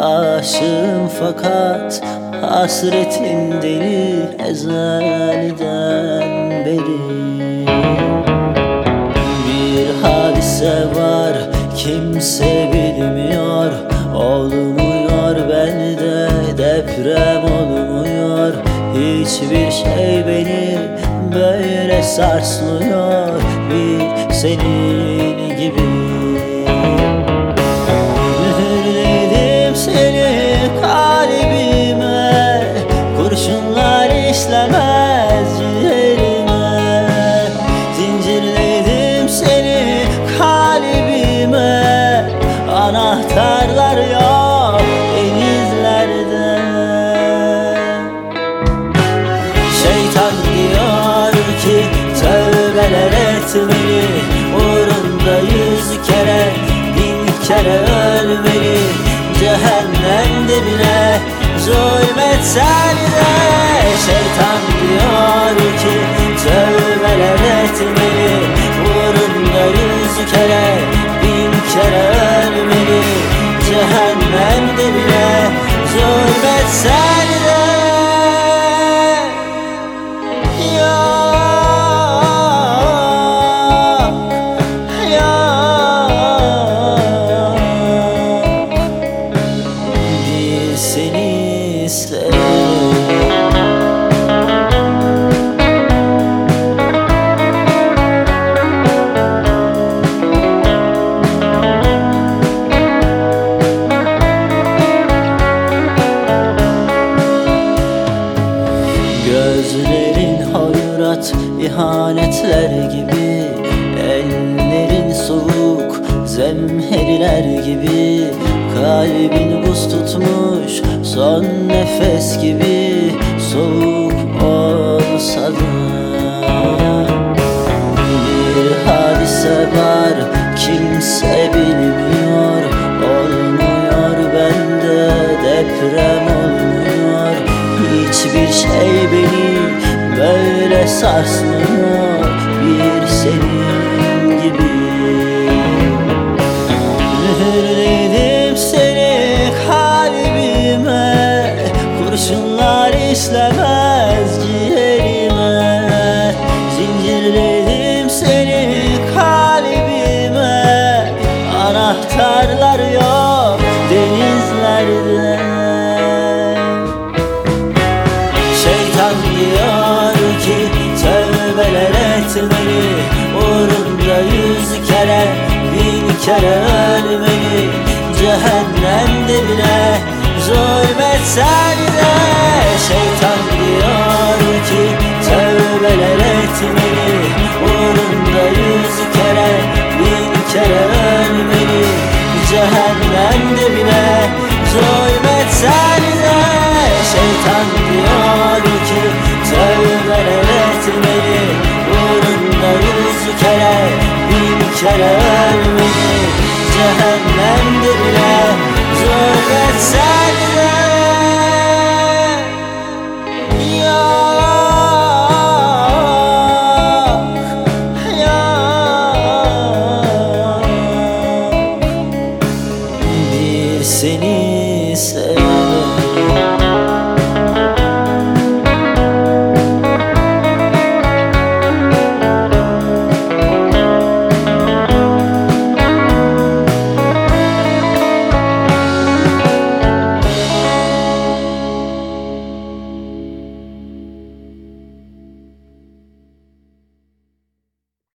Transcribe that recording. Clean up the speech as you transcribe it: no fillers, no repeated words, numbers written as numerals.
Aşığım fakat hasretin deli ezelden beri. Bir hadise var kimse bilmiyor, olmuyor bende deprem olmuyor. Hiçbir şey beni böyle sarsmıyor bir senin gibi. Mühürledim seni kalbime, kurşunlar işlemez ciğerime. Zincirledim seni kalbime, anahtarlar yok denizlerde. Şeytan diyor ki tövbeler etmeli, uğrunda 100 kere 1000 kere ölmeli. Cehennemde bile zulmetsen de şeytan diyor ki tövbeler etmeli, uğrunda 100 kere 1000 kere ölmeli. Cehennemde bile zulmetsen de. Seni seviyorum. Gözlerin hayrat ihanetler gibi, ellerin soğuk zemheriler gibi. Kalbin buz tutmuş son nefes gibi, soğuk olsa da. Bir hadise var kimse bilmiyor, olmuyor bende deprem olmuyor. Hiçbir şey beni böyle sarsmıyor bir senin gibi. Mühürledim seni kalbime, kurşunlar işlemez ciğerime. Zincirledim seni kalbime, anahtarlar yok denizlerde. Şeytan diyor ki tövbeler etmeli, uğrunda 100 kere 1000 kere ölmeli. Cehennemde bile zulmetsen de şeytan diyor ki tövbeler etmeli, uğrunda 100 kere 1000 kere ölmeli. Cehennemde bile zulmetsen de şeytan diyor ki tövbeler etmeli, uğrunda 100 kere 1000 kere ölmeli. Cehennemde bile